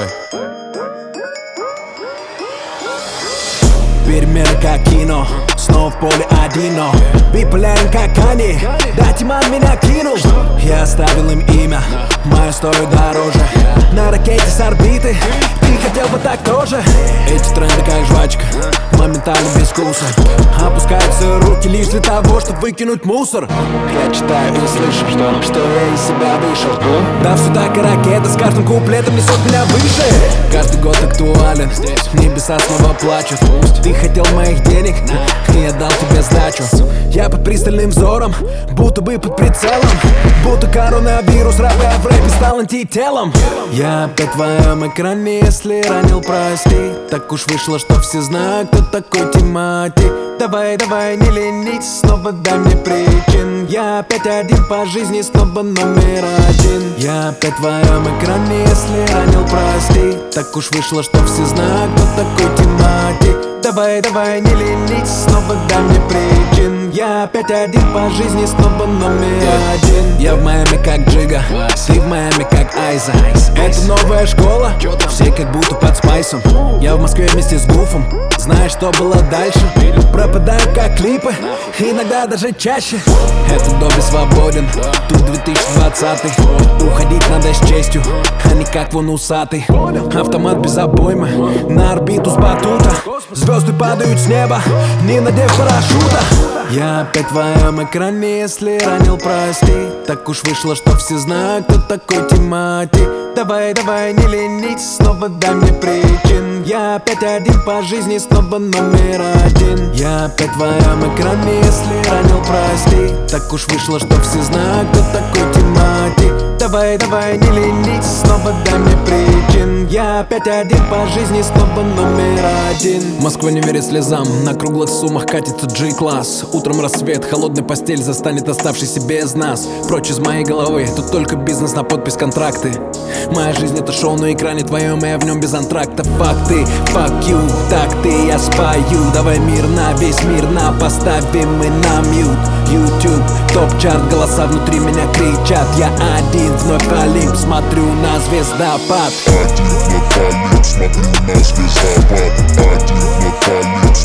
Перемены как кино, снова в поле один, но биполярен как они. Да, Тиман меня кинул. Я оставил им имя, мое стоит дороже. На ракете с орбиты, ты хотел бы так тоже. Эти тренды как жвачка, моментально без вкуса. Опускаются руки лишь для того, чтобы выкинуть мусор. Я читаю и слышу, что я из себя вышел. Да, все так и ракета с каждым куплетом несет меня выше. Каждый год актуален, небеса снова плачут. Ты хотел моих денег, и я дал тебе сдачу. Я под пристальным взором, будто бы под прицелом. Будто коронавирус, рэпа в рэпе стал антителом. Я опять в твоем экране, если ранил, прости. Так уж вышло, что все знают, кто такой Тимати. Давай, давай, не ленись, снова дай мне причин. Я опять один по жизни, снова номер один. Я опять в твоем экране, если ранил, прости. Так уж вышло, что все знают, кто такой Тимати. Давай, давай, не ленись, снова дай мне причин. Я опять один по жизни, снова номер один. Я в Майами как Джига, ты в Майами как Айза. Это новая школа, все как будто под спайсом. Я в Москве вместе с Гуфом, знаешь, что было дальше? Пропадаю как клипы, иногда даже чаще. Этот доби свободен, тут 2020. Уходить надо с честью, а не как вон усатый. Автомат без обоймы, на орбиту с батута. Звезды падают с неба, не надев парашюта. Я опять в твоем экране, если ранил, прости. Так уж вышло, что все знают, кто такой Тимати. Давай, давай, не ленись, снова дай мне причин. Я опять один по жизни, снова номер один. Я опять в твоем экране, если ранил, прости. Так уж вышло, что все знают, кто такой Тимати. Давай, давай, не ленись, снова дай мне причин. Я опять один по жизни, снова номер один. Москва не верит слезам, на круглых суммах катится G-класс. Утром рассвет, холодная постель застанет оставшийся без нас. Прочь из моей головы, тут только бизнес на подпись контракты. Моя жизнь это шоу на экране твоем, и я в нем без антракта. Факты, fuck you, так ты я спою. Давай мирно, весь мир на поставим мы на мьют. YouTube, топ-чарт, голоса внутри меня кричат. Я один, вновь Олимп, смотрю на звездопад. Один, вновь Олимп, смотрю на звездопад. Один, вновь Олимп,